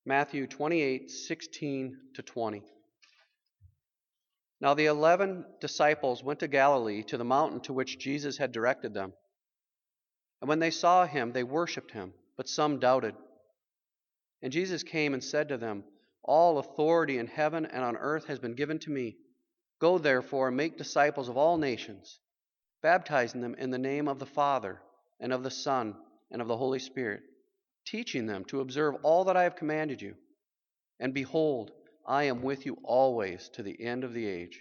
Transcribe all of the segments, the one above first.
Matthew 28:16-20. Now the 11 disciples went to Galilee, to the mountain to which Jesus had directed them. And when they saw him, they worshipped him, but some doubted. And Jesus came and said to them, All authority in heaven and on earth has been given to me. Go therefore and make disciples of all nations, baptizing them in the name of the Father, and of the Son, and of the Holy Spirit, teaching them to observe all that I have commanded you. And behold, I am with you always to the end of the age.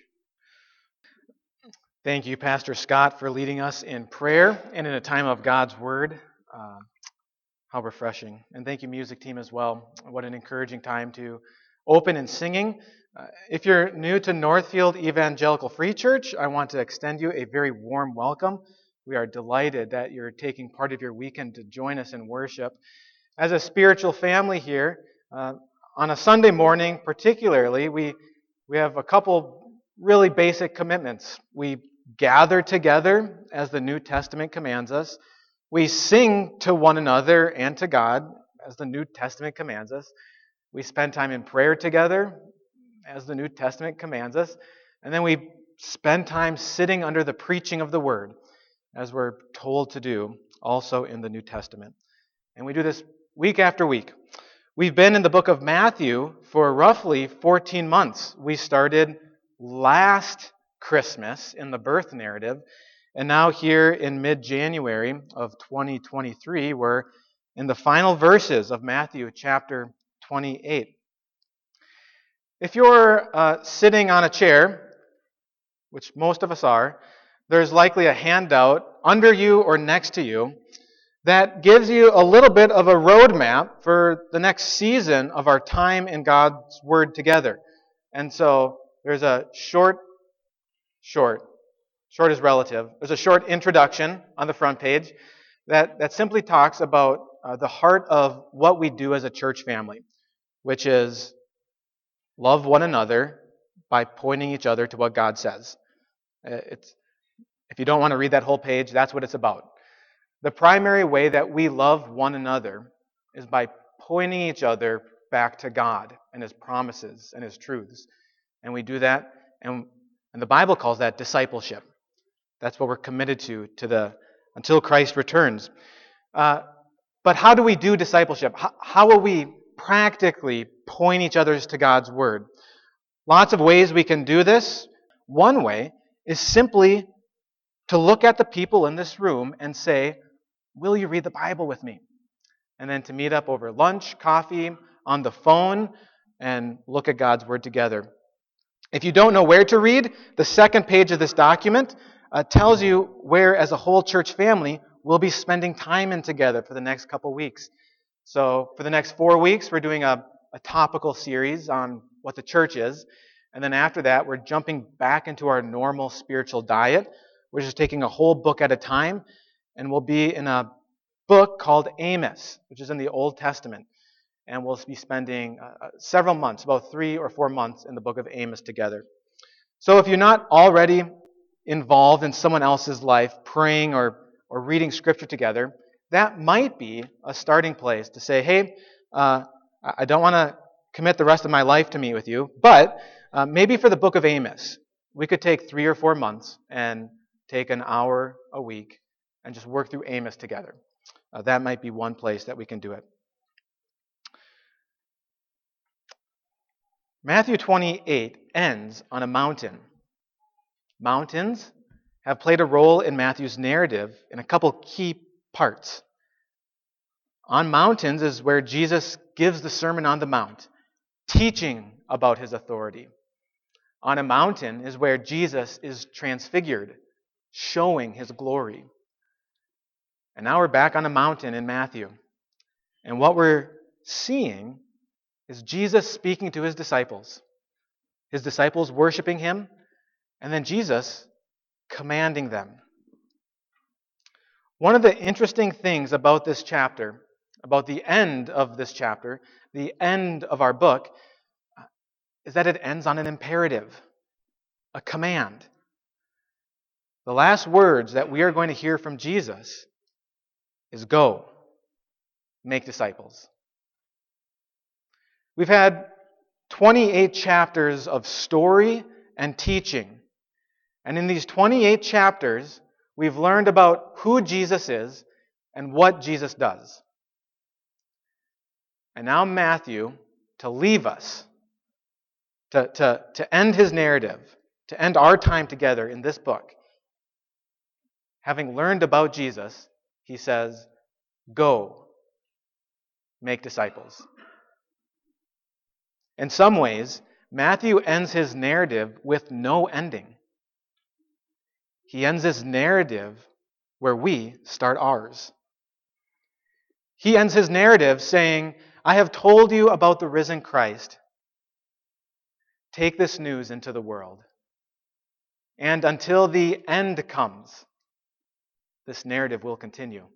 Thank you, Pastor Scott, for leading us in prayer and in a time of God's Word. How refreshing. And thank you, music team, as well. What an encouraging time to open in singing. If you're new to Northfield Evangelical Free Church, I want to extend you a very warm welcome. We are delighted that you're taking part of your weekend to join us in worship. As a spiritual family here, on a Sunday morning particularly, we have a couple really basic commitments. We gather together as the New Testament commands us. We sing to one another and to God as the New Testament commands us. We spend time in prayer together as the New Testament commands us. And then we spend time sitting under the preaching of the Word as we're told to do also in the New Testament. And we do this week after week. We've been in the book of Matthew for roughly 14 months. We started last Christmas in the birth narrative, and now here in mid-January of 2023, we're in the final verses of Matthew chapter 28. If you're sitting on a chair, which most of us are, there's likely a handout under you or next to you that gives you a little bit of a roadmap for the next season of our time in God's Word together. And so there's a short is relative. There's a short introduction on the front page that simply talks about the heart of what we do as a church family, which is love one another by pointing each other to what God says. If you don't want to read that whole page, that's what it's about. The primary way that we love one another is by pointing each other back to God and His promises and His truths. And we do that, and the Bible calls that discipleship. That's what we're committed to until Christ returns. But how do we do discipleship? How will we practically point each other to God's Word? Lots of ways we can do this. One way is simply to look at the people in this room and say, will you read the Bible with me? And then to meet up over lunch, coffee, on the phone, and look at God's Word together. If you don't know where to read, the second page of this document tells you where, as a whole church family, we'll be spending time in together for the next couple weeks. So for the next 4 weeks, we're doing a topical series on what the church is. And then after that, we're jumping back into our normal spiritual diet. We're just taking a whole book at a time. And we'll be in a book called Amos, which is in the Old Testament. And we'll be spending several months, about 3 or 4 months, in the book of Amos together. So if you're not already involved in someone else's life, praying or reading Scripture together, that might be a starting place to say, hey, I don't want to commit the rest of my life to meet with you, but maybe for the book of Amos, we could take 3 or 4 months and take an hour a week and just work through Amos together. That might be one place that we can do it. Matthew 28 ends on a mountain. Mountains have played a role in Matthew's narrative in a couple key parts. On mountains is where Jesus gives the Sermon on the Mount, teaching about His authority. On a mountain is where Jesus is transfigured, showing His glory. And now we're back on a mountain in Matthew. And what we're seeing is Jesus speaking to His disciples worshiping Him, and then Jesus commanding them. One of the interesting things about this chapter, about the end of this chapter, the end of our book, is that it ends on an imperative, a command. The last words that we are going to hear from Jesus is go, make disciples. We've had 28 chapters of story and teaching. And in these 28 chapters, we've learned about who Jesus is and what Jesus does. And now Matthew, to leave us, to end his narrative, to end our time together in this book, having learned about Jesus, he says, "Go, make disciples." In some ways, Matthew ends his narrative with no ending. He ends his narrative where we start ours. He ends his narrative saying, "I have told you about the risen Christ. Take this news into the world." And until the end comes, this narrative will continue.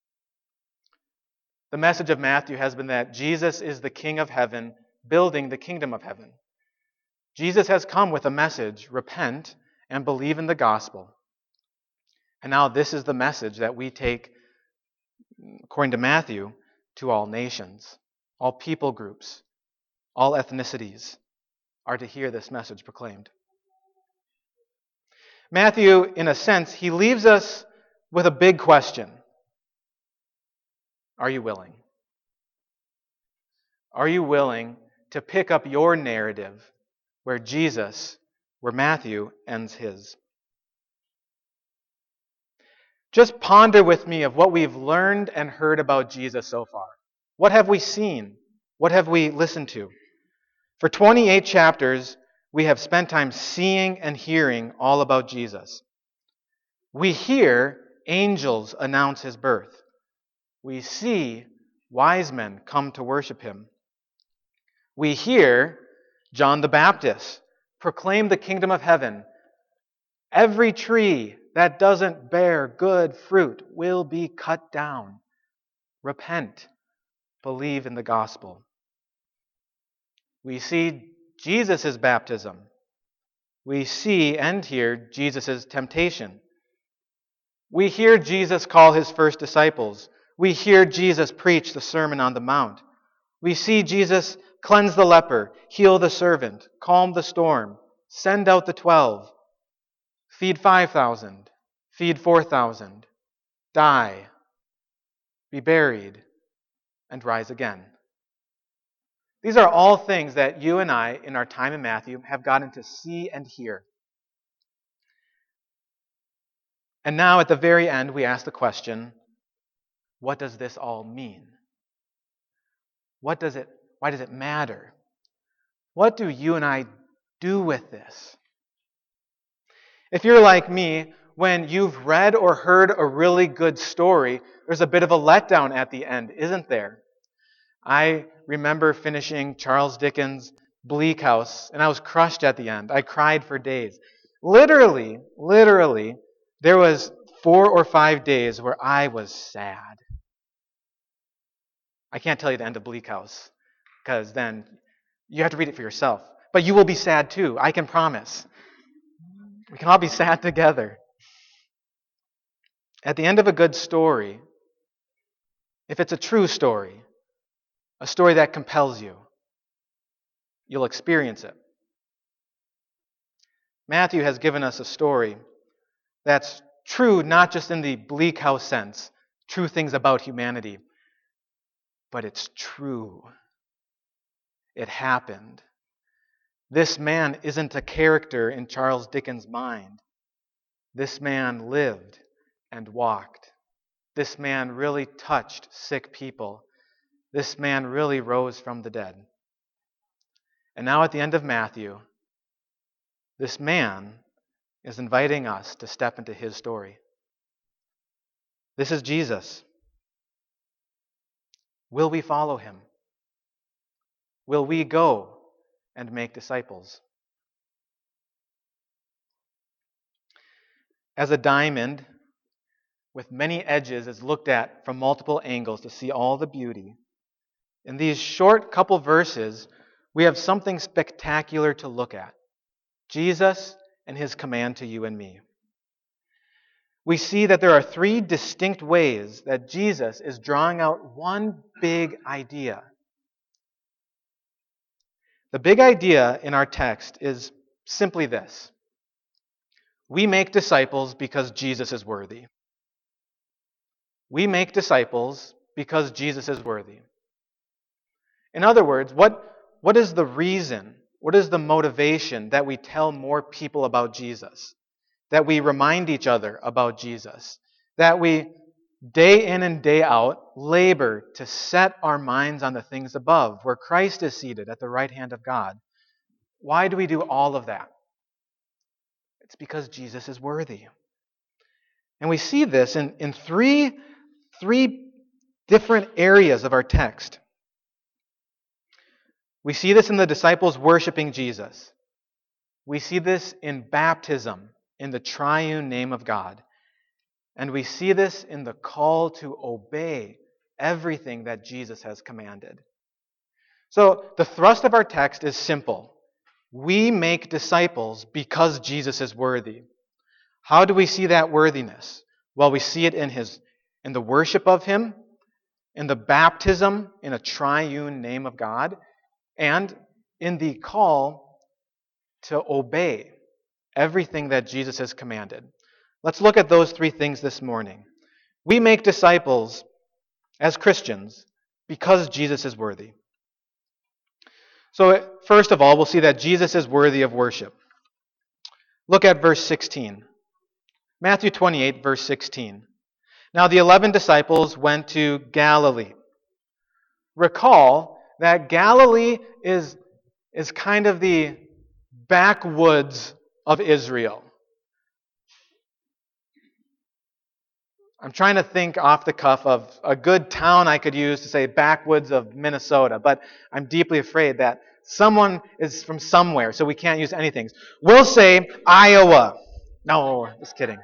The message of Matthew has been that Jesus is the King of heaven, building the kingdom of heaven. Jesus has come with a message: repent and believe in the gospel. And now this is the message that we take, according to Matthew, to all nations, all people groups, all ethnicities are to hear this message proclaimed. Matthew, in a sense, he leaves us with a big question. Are you willing? Are you willing to pick up your narrative where Matthew ends his? Just ponder with me of what we've learned and heard about Jesus so far. What have we seen? What have we listened to? For 28 chapters, we have spent time seeing and hearing all about Jesus. We hear angels announce his birth. We see wise men come to worship him. We hear John the Baptist proclaim the kingdom of heaven. Every tree that doesn't bear good fruit will be cut down. Repent. Believe in the gospel. We see Jesus' baptism. We see and hear Jesus' temptation. We hear Jesus call his first disciples. We hear Jesus preach the Sermon on the Mount. We see Jesus cleanse the leper, heal the servant, calm the storm, send out the 12, feed 5,000, feed 4,000, die, be buried, and rise again. These are all things that you and I, in our time in Matthew, have gotten to see and hear. And now, at the very end, we ask the question, what does this all mean? Why does it matter? What do you and I do with this? If you're like me, when you've read or heard a really good story, there's a bit of a letdown at the end, isn't there? I remember finishing Charles Dickens' Bleak House, and I was crushed at the end. I cried for days. Literally, there was 4 or 5 days where I was sad. I can't tell you the end of Bleak House, because then you have to read it for yourself. But you will be sad too, I can promise. We can all be sad together. At the end of a good story, if it's a true story, a story that compels you, you'll experience it. Matthew has given us a story that's true not just in the Bleak House sense, true things about humanity, but it's true. It happened. This man isn't a character in Charles Dickens' mind. This man lived and walked. This man really touched sick people. This man really rose from the dead. And now at the end of Matthew, this man is inviting us to step into his story. This is Jesus. Will we follow him? Will we go and make disciples? As a diamond with many edges is looked at from multiple angles to see all the beauty, in these short couple verses, we have something spectacular to look at. Jesus and his command to you and me. We see that there are 3 distinct ways that Jesus is drawing out one big idea. The big idea in our text is simply this: we make disciples because Jesus is worthy. We make disciples because Jesus is worthy. In other words, what is the reason, what is the motivation that we tell more people about Jesus? That we remind each other about Jesus? That we, day in and day out, labor to set our minds on the things above, where Christ is seated at the right hand of God? Why do we do all of that? It's because Jesus is worthy. And we see this in three different areas of our text. We see this in the disciples worshiping Jesus. We see this in baptism, in the triune name of God. And we see this in the call to obey everything that Jesus has commanded. So the thrust of our text is simple. We make disciples because Jesus is worthy. How do we see that worthiness? Well, we see it in the worship of Him, in the baptism in a triune name of God, and in the call to obey everything that Jesus has commanded. Let's look at those three things this morning. We make disciples as Christians because Jesus is worthy. So first of all, we'll see that Jesus is worthy of worship. Look at verse 16. Matthew 28, verse 16. Now the 11 disciples went to Galilee. Recall that Galilee is kind of the backwoods of Israel. I'm trying to think off the cuff of a good town I could use to say backwoods of Minnesota, but I'm deeply afraid that someone is from somewhere, so we can't use anything. We'll say Iowa. No, just kidding.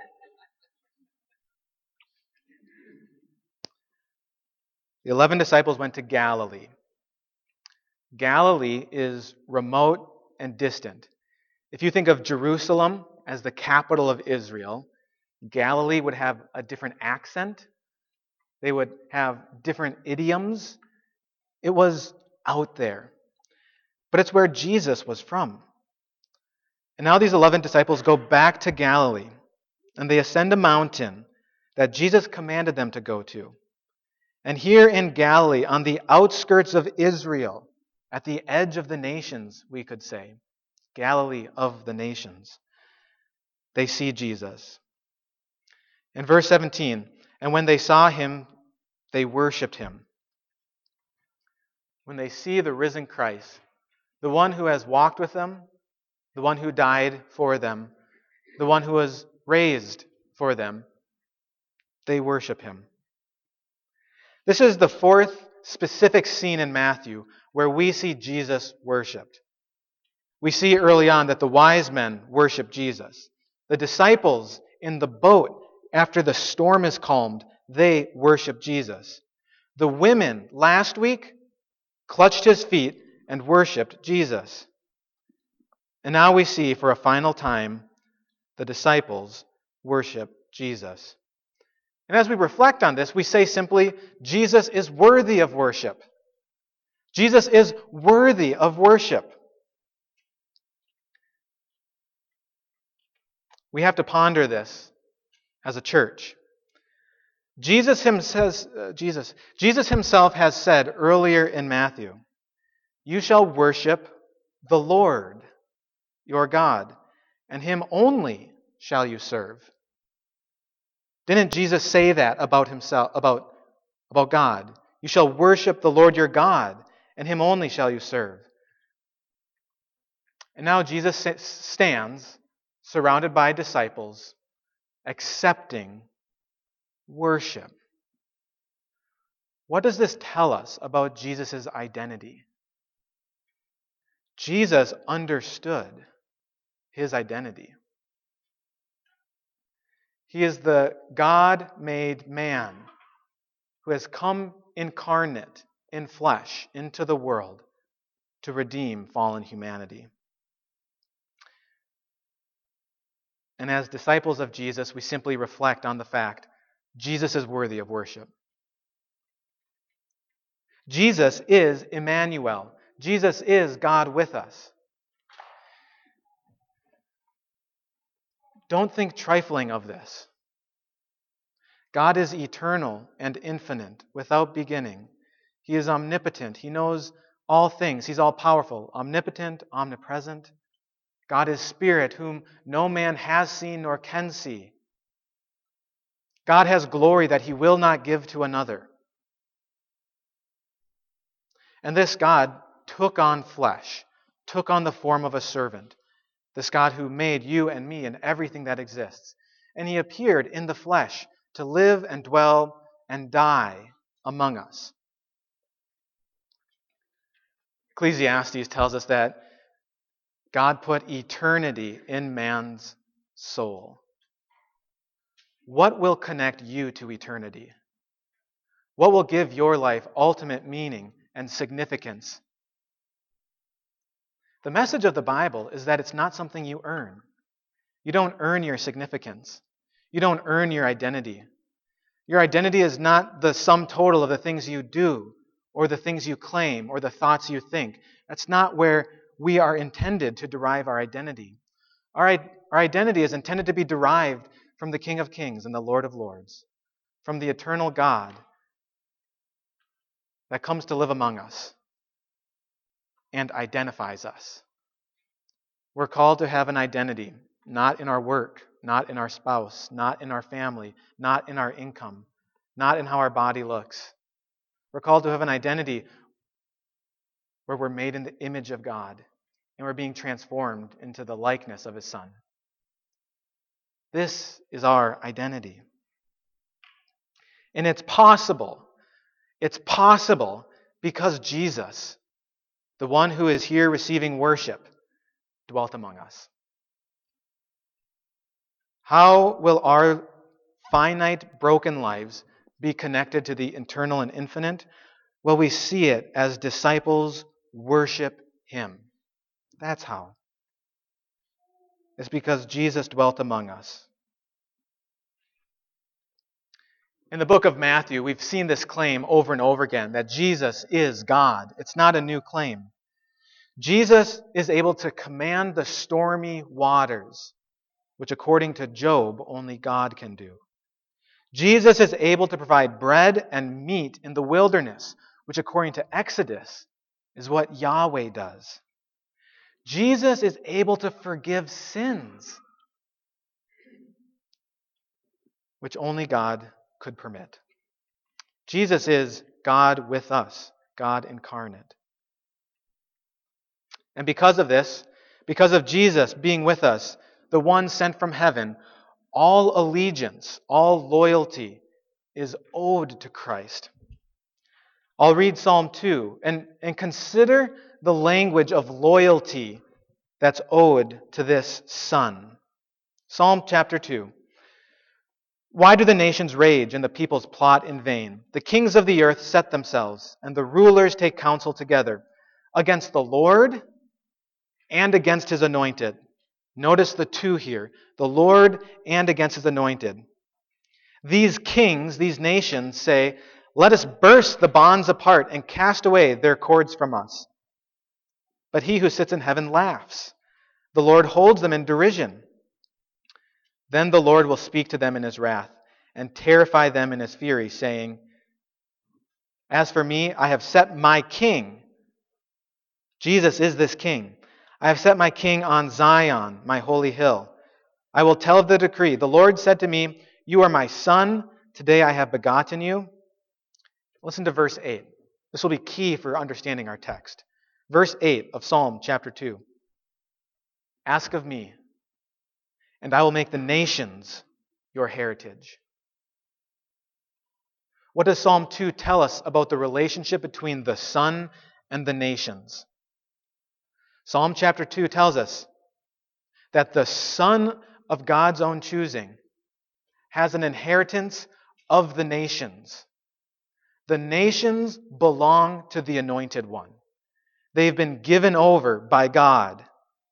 The 11 disciples went to Galilee. Galilee is remote and distant. If you think of Jerusalem as the capital of Israel, Galilee would have a different accent. They would have different idioms. It was out there. But it's where Jesus was from. And now these 11 disciples go back to Galilee, and they ascend a mountain that Jesus commanded them to go to. And here in Galilee, on the outskirts of Israel, at the edge of the nations, we could say, Galilee of the nations, they see Jesus. In verse 17, and when they saw Him, they worshipped Him. When they see the risen Christ, the one who has walked with them, the one who died for them, the one who was raised for them, they worship Him. This is the fourth specific scene in Matthew where we see Jesus worshipped. We see early on that the wise men worship Jesus. The disciples in the boat, after the storm is calmed, they worship Jesus. The women last week clutched His feet and worshiped Jesus. And now we see for a final time the disciples worship Jesus. And as we reflect on this, we say simply, Jesus is worthy of worship. Jesus is worthy of worship. We have to ponder this as a church. Jesus himself has said earlier in Matthew, "You shall worship the Lord, your God, and Him only shall you serve." Didn't Jesus say that about Himself, about God? You shall worship the Lord your God, and Him only shall you serve. And now Jesus stands surrounded by disciples, accepting worship. What does this tell us about Jesus' identity? Jesus understood His identity. He is the God-made man who has come incarnate in flesh into the world to redeem fallen humanity. And as disciples of Jesus, we simply reflect on the fact Jesus is worthy of worship. Jesus is Emmanuel. Jesus is God with us. Don't think trifling of this. God is eternal and infinite, without beginning. He is omnipotent. He knows all things. He's all-powerful, omnipotent, omnipresent. God is Spirit, whom no man has seen nor can see. God has glory that He will not give to another. And this God took on flesh, took on the form of a servant. This God who made you and me and everything that exists. And He appeared in the flesh to live and dwell and die among us. Ecclesiastes tells us that God put eternity in man's soul. What will connect you to eternity? What will give your life ultimate meaning and significance? The message of the Bible is that it's not something you earn. You don't earn your significance. You don't earn your identity. Your identity is not the sum total of the things you do, or the things you claim, or the thoughts you think. That's not where we are intended to derive our identity. Our identity is intended to be derived from the King of Kings and the Lord of Lords, from the eternal God that comes to live among us and identifies us. We're called to have an identity, not in our work, not in our spouse, not in our family, not in our income, not in how our body looks. We're called to have an identity where we're made in the image of God and we're being transformed into the likeness of His Son. This is our identity. And it's possible because Jesus, the one who is here receiving worship, dwelt among us. How will our finite, broken lives be connected to the eternal and infinite? Well, we see it as disciples worship Him. That's how. It's because Jesus dwelt among us. In the book of Matthew, we've seen this claim over and over again, that Jesus is God. It's not a new claim. Jesus is able to command the stormy waters, which according to Job, only God can do. Jesus is able to provide bread and meat in the wilderness, which according to Exodus is what Yahweh does. Jesus is able to forgive sins, which only God could permit. Jesus is God with us, God incarnate. And because of this, because of Jesus being with us, the one sent from heaven, all allegiance, all loyalty is owed to Christ. I'll read Psalm 2 and consider the language of loyalty that's owed to this Son. Psalm chapter 2. Why do the nations rage and the peoples plot in vain? The kings of the earth set themselves, and the rulers take counsel together against the Lord and against His anointed. Notice the two here, the Lord and against His anointed. These kings, these nations say, let us burst the bonds apart and cast away their cords from us. But He who sits in heaven laughs. The Lord holds them in derision. Then the Lord will speak to them in His wrath and terrify them in His fury, saying, as for me, I have set my king. Jesus is this king. I have set my king on Zion, my holy hill. I will tell of the decree. The Lord said to me, you are my son. Today I have begotten you. Listen to verse 8. This will be key for understanding our text. Verse 8 of Psalm chapter 2. Ask of me, and I will make the nations your heritage. What does Psalm 2 tell us about the relationship between the Son and the nations? Psalm chapter 2 tells us that the Son of God's own choosing has an inheritance of the nations. The nations belong to the Anointed One. They've been given over by God.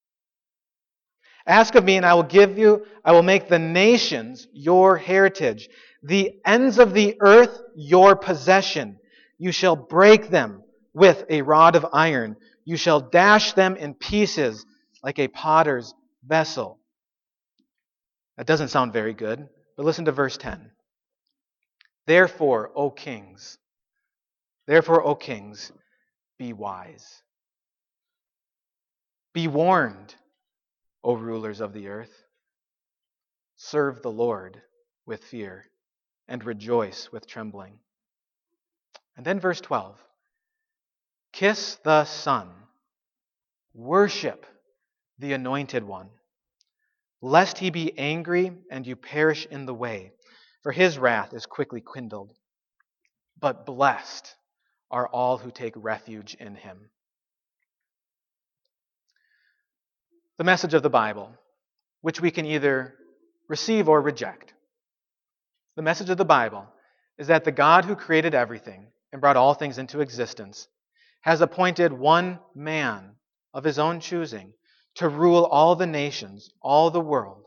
Ask of me, and I will make the nations your heritage, the ends of the earth your possession. You shall break them with a rod of iron. You shall dash them in pieces like a potter's vessel. That doesn't sound very good, but listen to verse 10. Therefore, O kings, be wise. Be warned, O rulers of the earth. Serve the Lord with fear and rejoice with trembling. And then verse 12. Kiss the Son. Worship the Anointed One, lest he be angry and you perish in the way, for his wrath is quickly kindled. But blessed are all who take refuge in him. The message of the Bible, which we can either receive or reject. The message of the Bible is that the God who created everything and brought all things into existence has appointed one man of his own choosing to rule all the nations, all the world.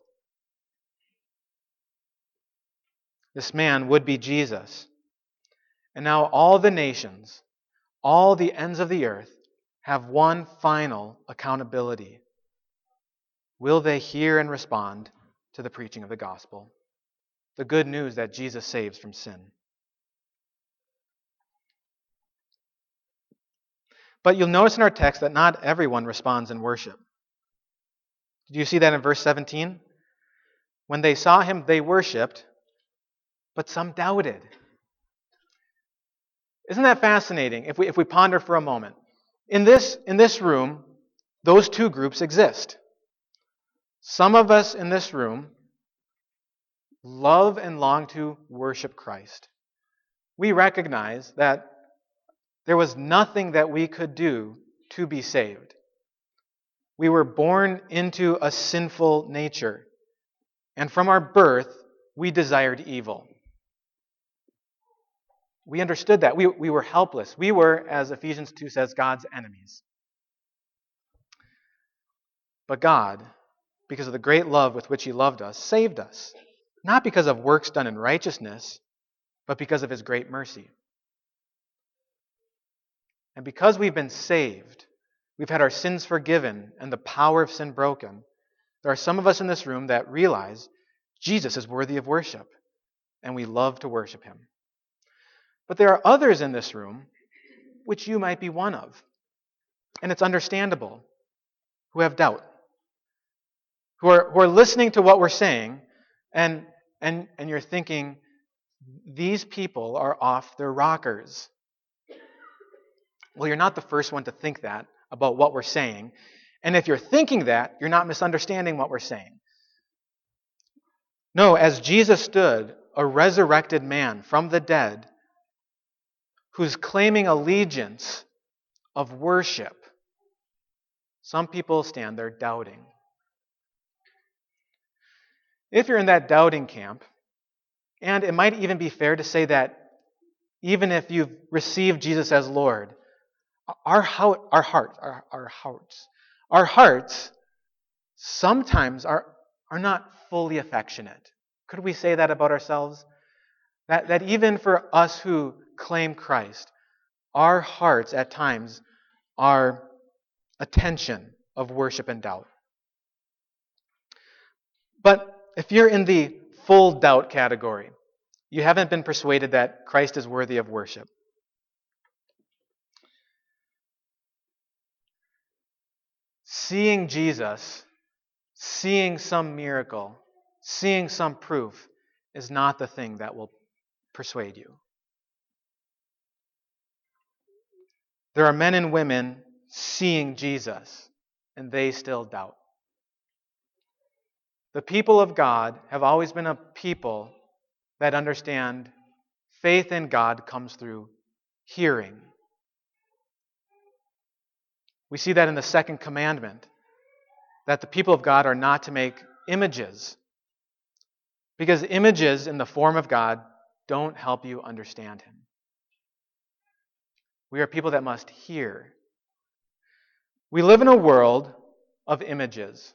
This man would be Jesus. And now all the nations, all the ends of the earth, have one final accountability. Will they hear and respond to the preaching of the gospel? The good news that Jesus saves from sin. But you'll notice in our text that not everyone responds in worship. Do you see that in verse 17? When they saw him, they worshipped, but some doubted. Isn't that fascinating if we ponder for a moment? In this room, those two groups exist. Some of us in this room love and long to worship Christ. We recognize that there was nothing that we could do to be saved. We were born into a sinful nature, and from our birth, we desired evil. We understood that. We were helpless. We were, as Ephesians 2 says, God's enemies. But God, because of the great love with which He loved us, saved us. Not because of works done in righteousness, but because of His great mercy. And because we've been saved, we've had our sins forgiven and the power of sin broken, there are some of us in this room that realize Jesus is worthy of worship, and we love to worship Him. But there are others in this room, which you might be one of, and it's understandable, who have doubt, who are listening to what we're saying, and you're thinking, these people are off their rockers. Well, you're not the first one to think that about what we're saying. And if you're thinking that, you're not misunderstanding what we're saying. No, as Jesus stood, a resurrected man from the dead, who's claiming allegiance of worship, some people stand there doubting. If you're in that doubting camp, and it might even be fair to say that even if you've received Jesus as Lord, our hearts sometimes are not fully affectionate. Could we say that about ourselves? That even for us who claim Christ, our hearts at times are a tension of worship and doubt. But if you're in the full doubt category, you haven't been persuaded that Christ is worthy of worship. Seeing Jesus, seeing some miracle, seeing some proof is not the thing that will persuade you. There are men and women seeing Jesus, and they still doubt. The people of God have always been a people that understand faith in God comes through hearing. We see that in the second commandment, that the people of God are not to make images, because images in the form of God don't help you understand Him. We are people that must hear. We live in a world of images.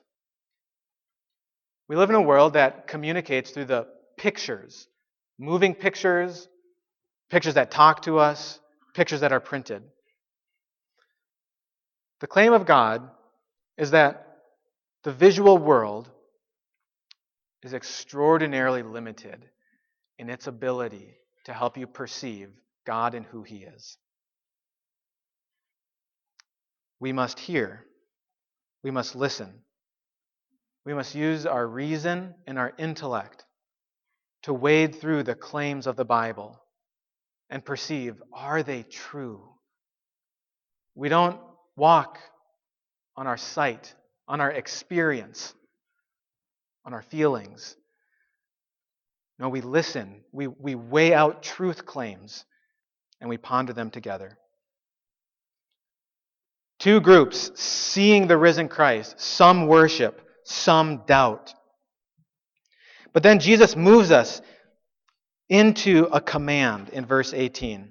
We live in a world that communicates through the pictures, moving pictures, pictures that talk to us, pictures that are printed. The claim of God is that the visual world is extraordinarily limited in its ability to help you perceive God and who He is. We must hear. We must listen. We must use our reason and our intellect to wade through the claims of the Bible and perceive, are they true? We don't walk on our sight, on our experience, on our feelings. No, we listen. We weigh out truth claims and we ponder them together. Two groups seeing the risen Christ. Some worship, some doubt. But then Jesus moves us into a command in verse 18.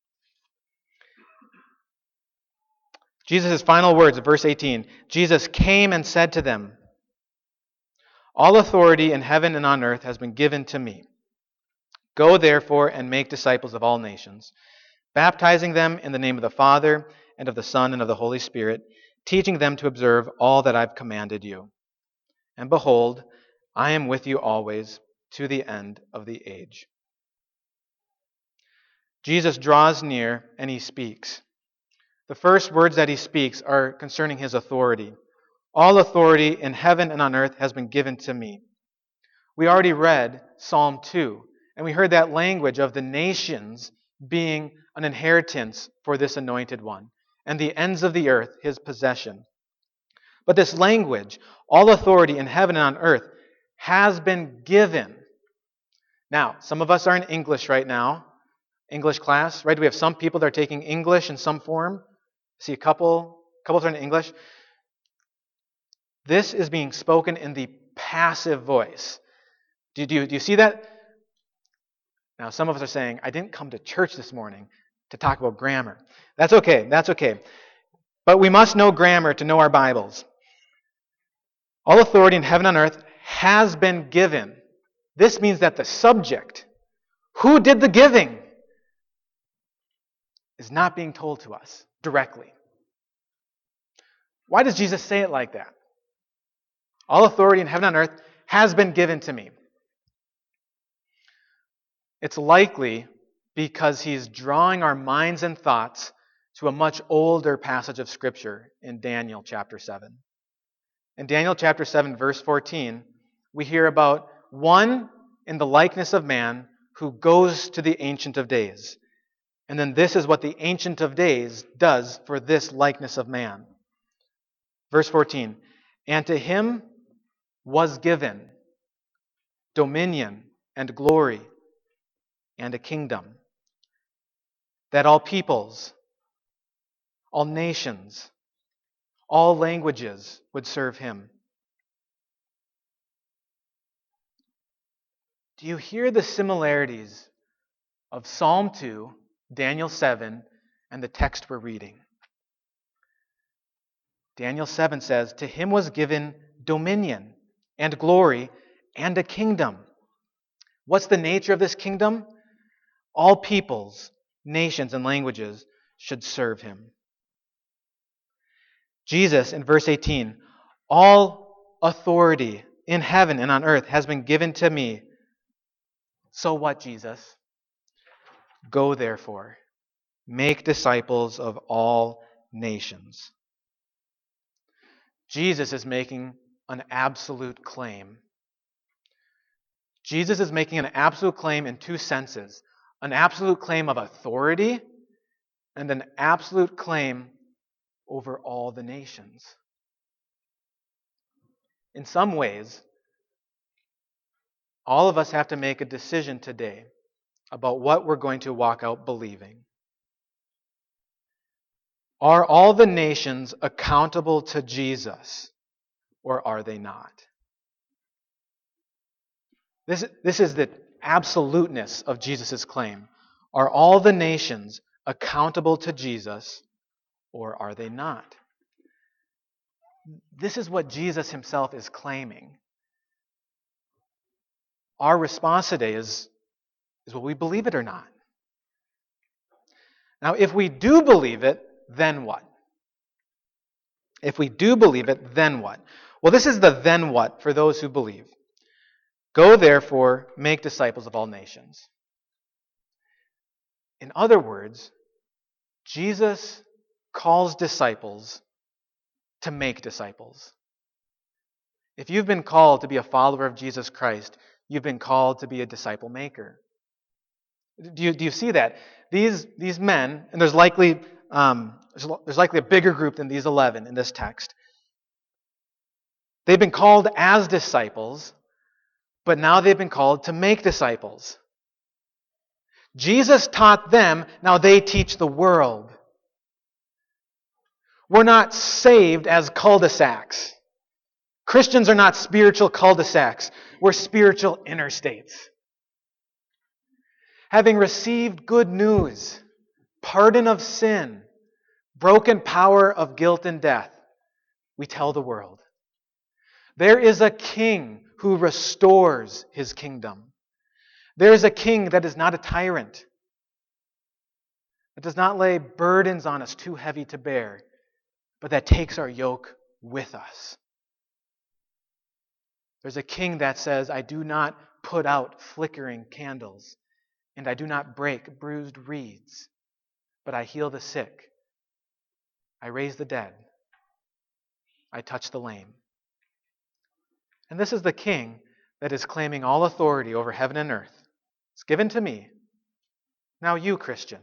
Jesus' final words, verse 18. Jesus came and said to them, "All authority in heaven and on earth has been given to me. Go therefore and make disciples of all nations, baptizing them in the name of the Father and of the Son and of the Holy Spirit, teaching them to observe all that I've commanded you. And behold, I am with you always to the end of the age." Jesus draws near and He speaks. The first words that He speaks are concerning His authority. All authority in heaven and on earth has been given to me. We already read Psalm 2, and we heard that language of the nations being an inheritance for this anointed one, and the ends of the earth His possession. But this language, all authority in heaven and on earth, has been given. Now, some of us are in English right now, English class, right? We have some people that are taking English in some form. See a couple are in English. This is being spoken in the passive voice. Do you see that? Now, some of us are saying, I didn't come to church this morning to talk about grammar. That's okay. But we must know grammar to know our Bibles. All authority in heaven and earth has been given. This means that the subject, who did the giving, is not being told to us directly. Why does Jesus say it like that? All authority in heaven and earth has been given to me. It's likely because He's drawing our minds and thoughts to a much older passage of Scripture in Daniel chapter 7. In Daniel chapter 7, verse 14, we hear about one in the likeness of man who goes to the Ancient of Days. And then this is what the Ancient of Days does for this likeness of man. Verse 14, and to him was given dominion and glory and a kingdom, that all peoples, all nations, all languages would serve Him. Do you hear the similarities of Psalm 2, Daniel 7, and the text we're reading? Daniel 7 says, to Him was given dominion and glory and a kingdom. What's the nature of this kingdom? All peoples, nations, and languages should serve Him. Jesus, in verse 18, all authority in heaven and on earth has been given to me. So what, Jesus? Go therefore, make disciples of all nations. Jesus is making an absolute claim. Jesus is making an absolute claim in two senses. An absolute claim of authority and an absolute claim over all the nations. In some ways, all of us have to make a decision today about what we're going to walk out believing. Are all the nations accountable to Jesus, or are they not? This is the absoluteness of Jesus' claim. Are all the nations accountable to Jesus, or are they not? This is what Jesus Himself is claiming. Our response today is will we believe it or not? Now, if we do believe it, then what? If we do believe it, then what? Well, this is the then what for those who believe. Go therefore, make disciples of all nations. In other words, Jesus calls disciples to make disciples. If you've been called to be a follower of Jesus Christ, you've been called to be a disciple maker. Do you see that? These men, and there's likely a bigger group than these 11 in this text. They've been called as disciples, but now they've been called to make disciples. Jesus taught them, now they teach the world. We're not saved as cul-de-sacs. Christians are not spiritual cul-de-sacs. We're spiritual interstates. Having received good news, pardon of sin, broken power of guilt and death, we tell the world. There is a king who restores his kingdom. There is a king that is not a tyrant, that does not lay burdens on us too heavy to bear, but that takes our yoke with us. There's a king that says, I do not put out flickering candles, and I do not break bruised reeds, but I heal the sick. I raise the dead. I touch the lame. And this is the king that is claiming all authority over heaven and earth. It's given to me. Now you, Christian,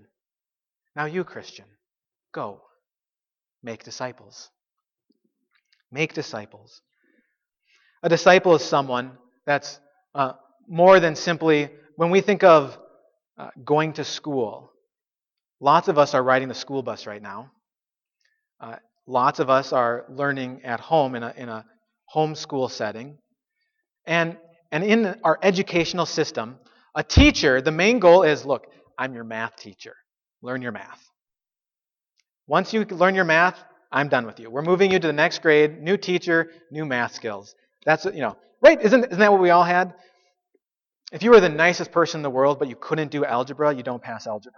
go. Make disciples. Make disciples. A disciple is someone that's more than simply, when we think of going to school, lots of us are riding the school bus right now. Lots of us are learning at home in a homeschool setting. And in our educational system, a teacher, the main goal is, look, I'm your math teacher. Learn your math. Once you learn your math, I'm done with you. We're moving you to the next grade, new teacher, new math skills. That's, right? Isn't that what we all had? If you were the nicest person in the world, but you couldn't do algebra, you don't pass algebra.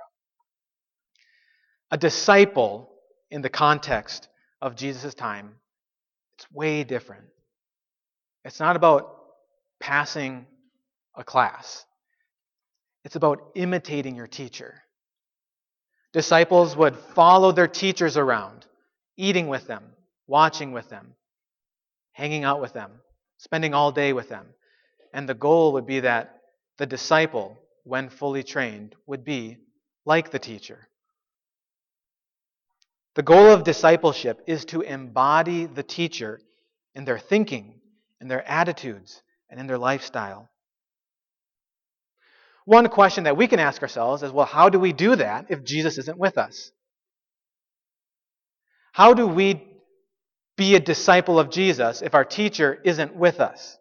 A disciple, in the context of Jesus' time, it's way different. It's not about passing a class. It's about imitating your teacher. Disciples would follow their teachers around, eating with them, watching with them, hanging out with them, spending all day with them. And the goal would be that the disciple, when fully trained, would be like the teacher. The goal of discipleship is to embody the teacher in their thinking, in their attitudes, and in their lifestyle. One question that we can ask ourselves is, well, how do we do that if Jesus isn't with us? How do we be a disciple of Jesus if our teacher isn't with us?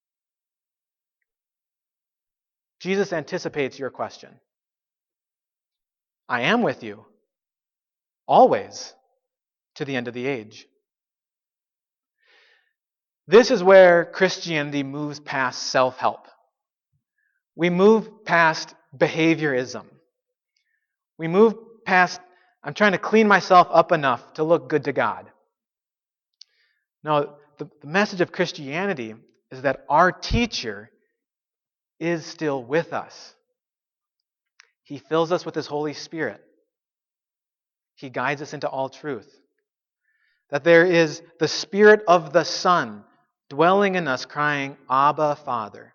Jesus anticipates your question. I am with you, always, to the end of the age. This is where Christianity moves past self-help. We move past behaviorism. We move past, I'm trying to clean myself up enough to look good to God. No, the message of Christianity is that our teacher is still with us. He fills us with His Holy Spirit. He guides us into all truth. That there is the Spirit of the Son dwelling in us, crying, Abba, Father.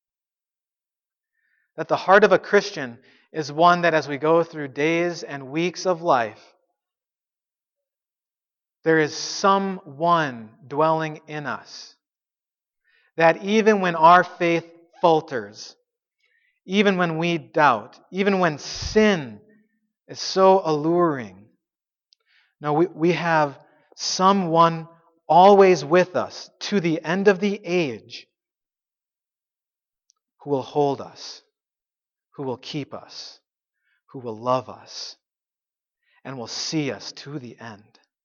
That the heart of a Christian is one that as we go through days and weeks of life, there is someone dwelling in us. That even when our faith falters, even when we doubt, even when sin is so alluring, no, we have someone always with us to the end of the age who will hold us, who will keep us, who will love us, and will see us to the end.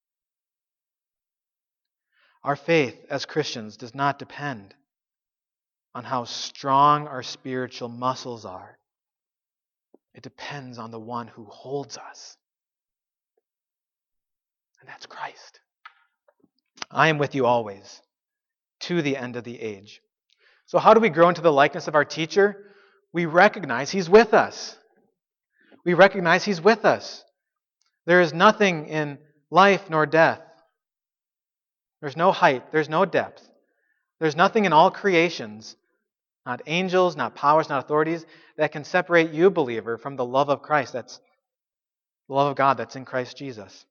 Our faith as Christians does not depend on how strong our spiritual muscles are. It depends on the one who holds us. And that's Christ. I am with you always, to the end of the age. So how do we grow into the likeness of our teacher? We recognize he's with us. We recognize he's with us. There is nothing in life nor death. There's no height. There's no depth. There's nothing in all creations, not angels, not powers, not authorities, that can separate you, believer, from the love of Christ. That's the love of God that's in Christ Jesus.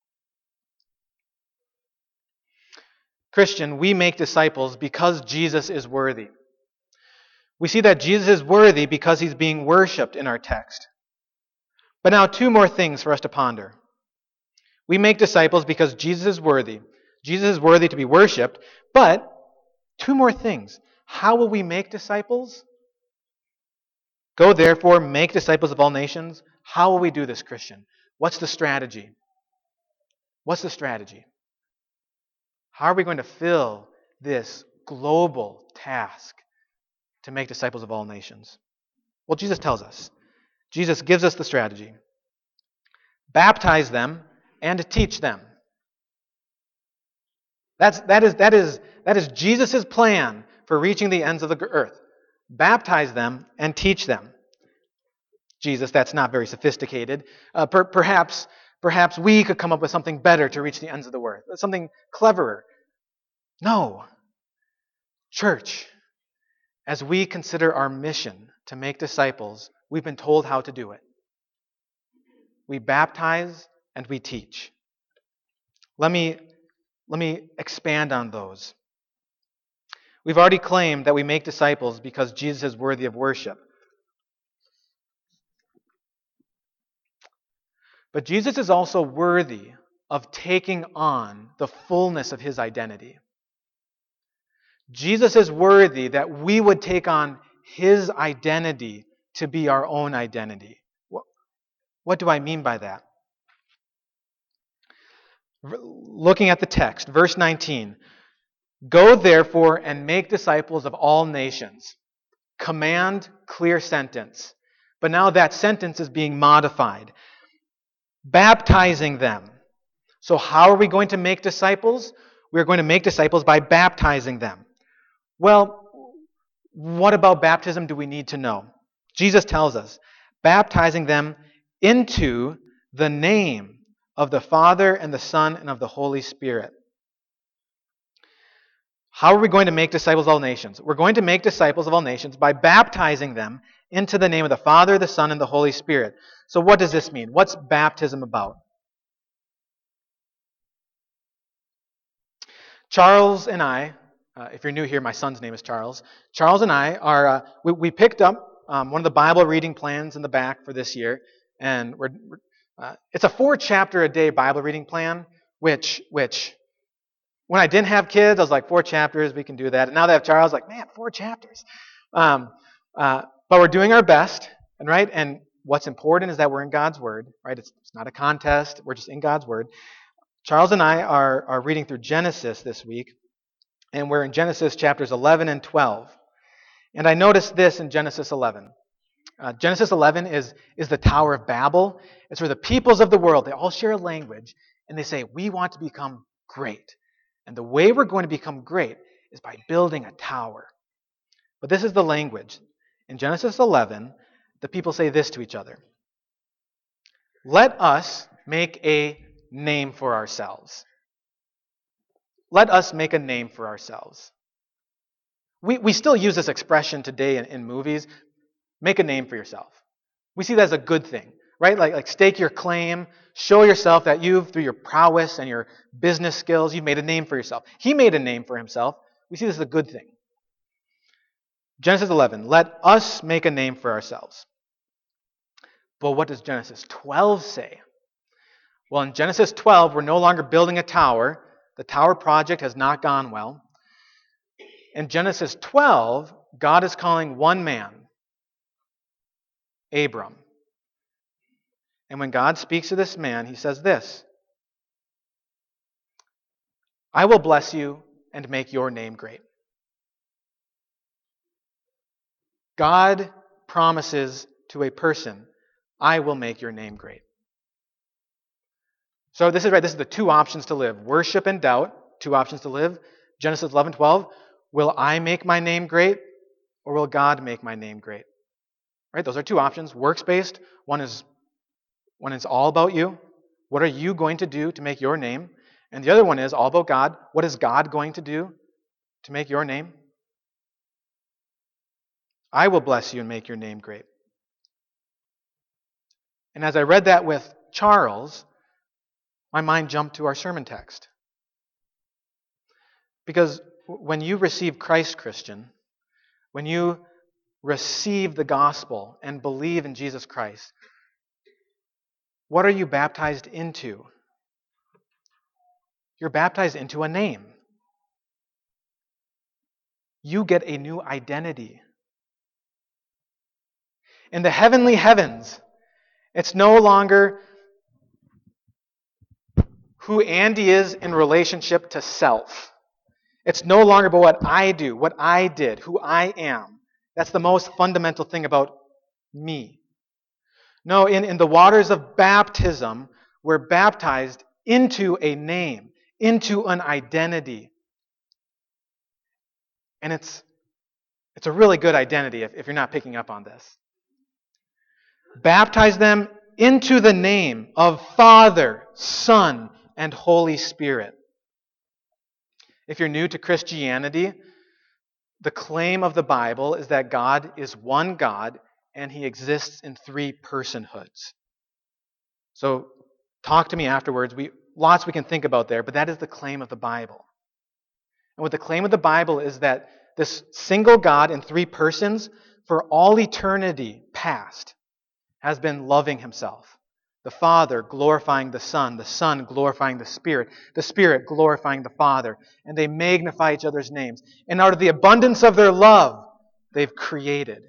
Christian, we make disciples because Jesus is worthy. We see that Jesus is worthy because he's being worshipped in our text. But now, two more things for us to ponder. We make disciples because Jesus is worthy. Jesus is worthy to be worshipped. But two more things. How will we make disciples? Go therefore, make disciples of all nations. How will we do this, Christian? What's the strategy? What's the strategy? How are we going to fill this global task to make disciples of all nations? Well, Jesus tells us. Jesus gives us the strategy. Baptize them and teach them. That is Jesus' plan for reaching the ends of the earth. Baptize them and teach them. Jesus, that's not very sophisticated. Perhaps we could come up with something better to reach the ends of the earth. Something cleverer. No. Church, as we consider our mission to make disciples, we've been told how to do it. We baptize and we teach. Let me expand on those. We've already claimed that we make disciples because Jesus is worthy of worship. But Jesus is also worthy of taking on the fullness of his identity. Jesus is worthy that we would take on his identity to be our own identity. What do I mean by that? Looking at the text, verse 19. Go therefore and make disciples of all nations. Command, clear sentence. But now that sentence is being modified. Baptizing them. So how are we going to make disciples? We're going to make disciples by baptizing them. Well, what about baptism do we need to know? Jesus tells us, baptizing them into the name of the Father and the Son and of the Holy Spirit. How are we going to make disciples of all nations? We're going to make disciples of all nations by baptizing them into the name of the Father, the Son, and the Holy Spirit. So what does this mean? What's baptism about? Charles and I, if you're new here, my son's name is Charles. Charles and I are, we picked up one of the Bible reading plans in the back for this year, and it's a 4-chapter-a-day Bible reading plan, which when I didn't have kids, I was like, 4 chapters, we can do that. And now that I have Charles, like, man, 4 chapters. But we're doing our best, and right? And what's important is that we're in God's Word, right? It's not a contest. We're just in God's Word. Charles and I are reading through Genesis this week, and we're in Genesis chapters 11 and 12. And I noticed this in Genesis 11. Genesis 11 is the Tower of Babel. It's where the peoples of the world, they all share a language, and they say, we want to become great. And the way we're going to become great is by building a tower. But this is the language. In Genesis 11, the people say this to each other. Let us make a name for ourselves. Let us make a name for ourselves. We still use this expression today in movies. Make a name for yourself. We see that as a good thing, right? Like stake your claim, show yourself that you've, through your prowess and your business skills, you've made a name for yourself. He made a name for himself. We see this as a good thing. Genesis 11, let us make a name for ourselves. But what does Genesis 12 say? Well, in Genesis 12, we're no longer building a tower. The tower project has not gone well. In Genesis 12, God is calling one man, Abram. And when God speaks to this man, he says this, I will bless you and make your name great. God promises to a person, I will make your name great. So this is right. This is the 2 options to live, worship and doubt two options to live. Genesis 11:12, will I make my name great or will God make my name great? Right? Those are two options, works-based. One is all about you. What are you going to do to make your name? And the other one is all about God. What is God going to do to make your name? I will bless you and make your name great. And as I read that with Charles, my mind jumped to our sermon text. Because when you receive Christ, Christian, when you receive the gospel and believe in Jesus Christ, what are you baptized into? You're baptized into a name. You get a new identity. In the heavenly heavens, it's no longer who Andy is in relationship to self. It's no longer about what I do, what I did, who I am. That's the most fundamental thing about me. No, in the waters of baptism, we're baptized into a name, into an identity. And it's a really good identity if you're not picking up on this. Baptize them into the name of Father, Son, and Holy Spirit. If you're new to Christianity, the claim of the Bible is that God is one God and He exists in three personhoods. So talk to me afterwards. Lots we can think about there, but that is the claim of the Bible. And what the claim of the Bible is that this single God in three persons for all eternity past has been loving Himself. The Father glorifying the Son glorifying the Spirit glorifying the Father, and they magnify each other's names. And out of the abundance of their love, they've created.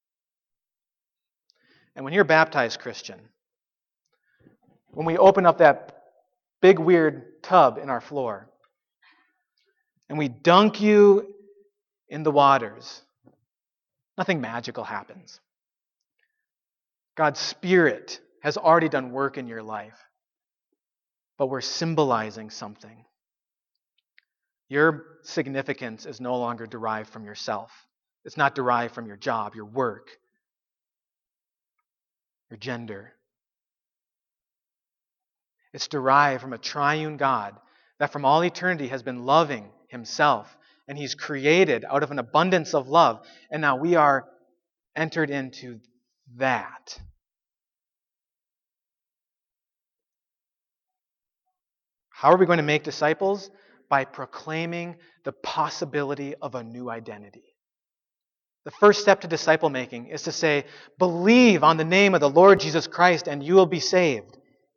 And when you're baptized, Christian, when we open up that big weird tub in our floor, and we dunk you in the waters, nothing magical happens. God's Spirit has already done work in your life. But we're symbolizing something. Your significance is no longer derived from yourself. It's not derived from your job, your work, your gender. It's derived from a triune God that from all eternity has been loving Himself. And He's created out of an abundance of love. And now we are entered into that. How are we going to make disciples? By proclaiming the possibility of a new identity. The first step to disciple making is to say, believe on the name of the Lord Jesus Christ and you will be saved.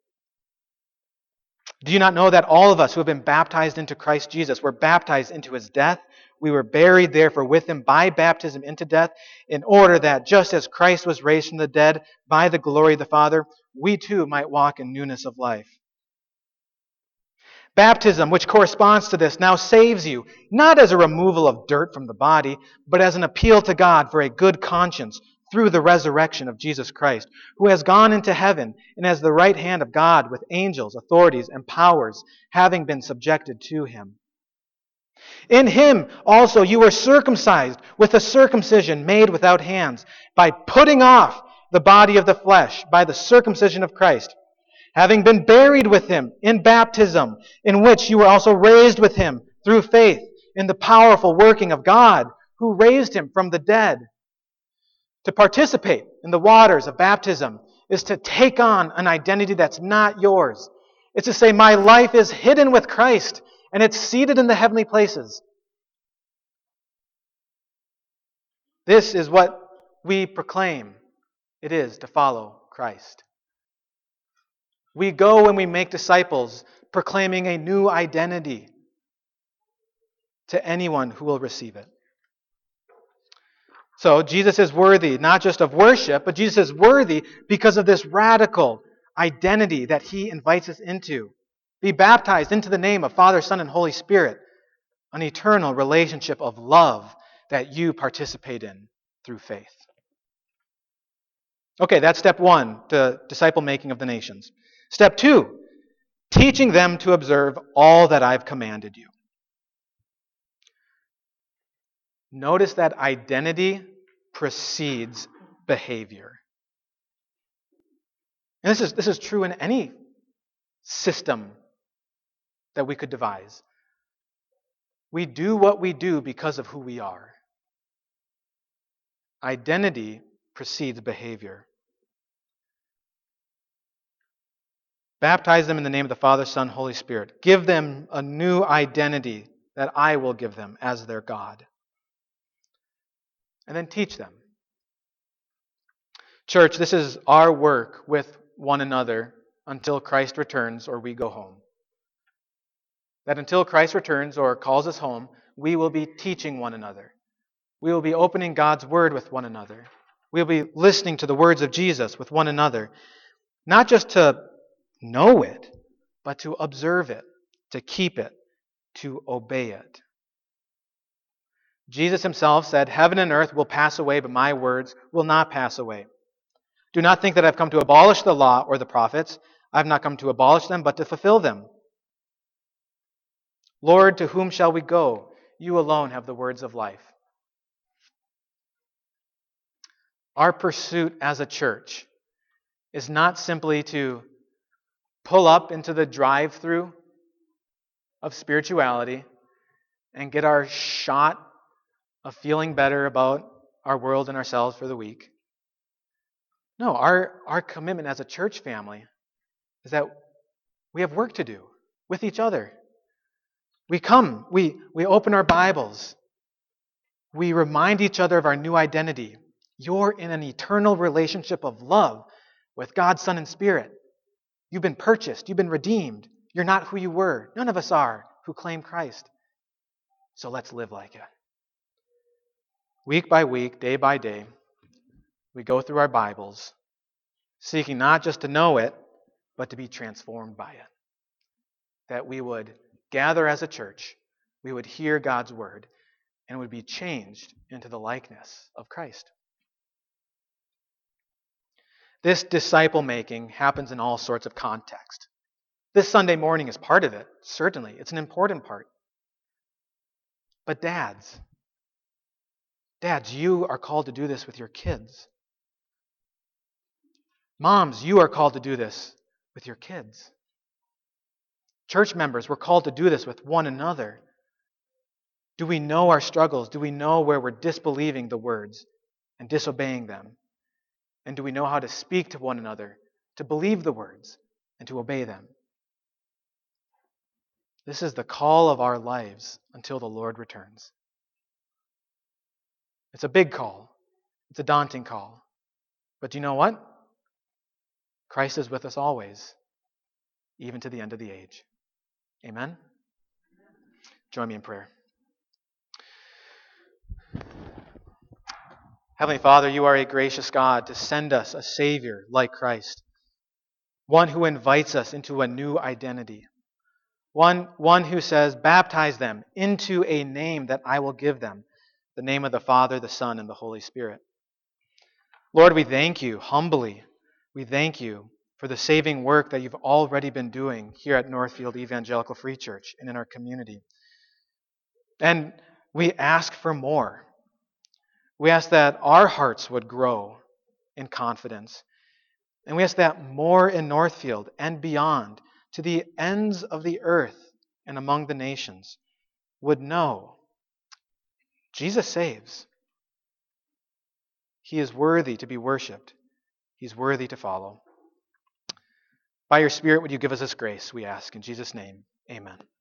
Do you not know that all of us who have been baptized into Christ Jesus were baptized into His death? We were buried therefore with Him by baptism into death, in order that just as Christ was raised from the dead by the glory of the Father, we too might walk in newness of life. Baptism, which corresponds to this, now saves you, not as a removal of dirt from the body, but as an appeal to God for a good conscience through the resurrection of Jesus Christ, who has gone into heaven and has the right hand of God with angels, authorities, and powers, having been subjected to Him. In Him also you were circumcised with a circumcision made without hands, by putting off the body of the flesh by the circumcision of Christ, having been buried with Him in baptism, in which you were also raised with Him through faith in the powerful working of God, who raised Him from the dead. To participate in the waters of baptism is to take on an identity that's not yours. It's to say, my life is hidden with Christ, and it's seated in the heavenly places. This is what we proclaim it is to follow Christ. We go and we make disciples, proclaiming a new identity to anyone who will receive it. So Jesus is worthy not just of worship, but Jesus is worthy because of this radical identity that He invites us into. Be baptized into the name of Father, Son, and Holy Spirit, an eternal relationship of love that you participate in through faith. Okay, that's step one, the disciple making of the nations. Step two, teaching them to observe all that I've commanded you. Notice that identity precedes behavior. And this is true in any system that we could devise. We do what we do because of who we are. Identity precedes behavior. Baptize them in the name of the Father, Son, Holy Spirit. Give them a new identity that I will give them as their God. And then teach them. Church, this is our work with one another until Christ returns or we go home. That until Christ returns or calls us home, we will be teaching one another. We will be opening God's Word with one another. We will be listening to the words of Jesus with one another. Not just to know it, but to observe it, to keep it, to obey it. Jesus himself said, "Heaven and earth will pass away, but my words will not pass away." Do not think that I've come to abolish the law or the prophets. I have not come to abolish them, but to fulfill them. Lord, to whom shall we go? You alone have the words of life. Our pursuit as a church is not simply to pull up into the drive-thru of spirituality and get our shot of feeling better about our world and ourselves for the week. No, our commitment as a church family is that we have work to do with each other. We come, we open our Bibles. We remind each other of our new identity. You're in an eternal relationship of love with God, Son, and Spirit. You've been purchased. You've been redeemed. You're not who you were. None of us are who claim Christ. So let's live like it. Week by week, day by day, we go through our Bibles, seeking not just to know it, but to be transformed by it. That we would gather as a church, we would hear God's word, and would be changed into the likeness of Christ. This disciple making happens in all sorts of context. This Sunday morning is part of it, certainly. It's an important part. But dads, you are called to do this with your kids. Moms, you are called to do this with your kids. Church members, we're called to do this with one another. Do we know our struggles? Do we know where we're disbelieving the words and disobeying them? And do we know how to speak to one another, to believe the words, and to obey them? This is the call of our lives until the Lord returns. It's a big call. It's a daunting call. But do you know what? Christ is with us always, even to the end of the age. Amen? Join me in prayer. Heavenly Father, you are a gracious God to send us a Savior like Christ, one who invites us into a new identity, one who says, baptize them into a name that I will give them, the name of the Father, the Son, and the Holy Spirit. Lord, we thank you humbly. We thank you for the saving work that you've already been doing here at Northfield Evangelical Free Church and in our community. And we ask for more. We ask that our hearts would grow in confidence. And we ask that more in Northfield and beyond, to the ends of the earth and among the nations, would know Jesus saves. He is worthy to be worshipped. He's worthy to follow. By your Spirit, would you give us this grace, we ask. In Jesus' name, amen.